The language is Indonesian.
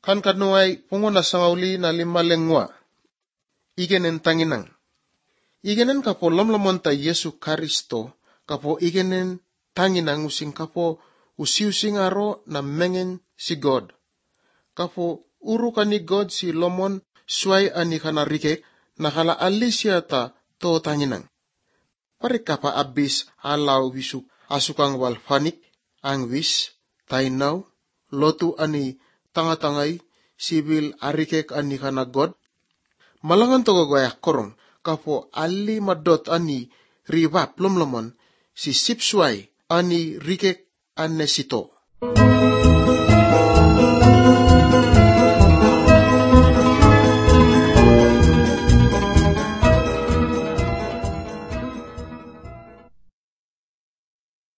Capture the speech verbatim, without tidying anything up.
Kan kanuay punguna sangauli na lima lengwa. Igenen tanginang. Igenen kapo lamlamon ta Yesu Karisto, kapo igenen tanginang using kapo usiusing aro na mengen si God. Kapo uru kani God si lomon suay ani kanarike, nakala alisya ta to tanginang. Pare kapa abis alaw wisuk asukang walfanik, ang wis, tainaw, lotu ani tanga-tangay, sibil arikek ani kana God. Malangan to gagaya korong, kapo ali madot ani ribap lomlomon, si sipsway ani rikek anesito.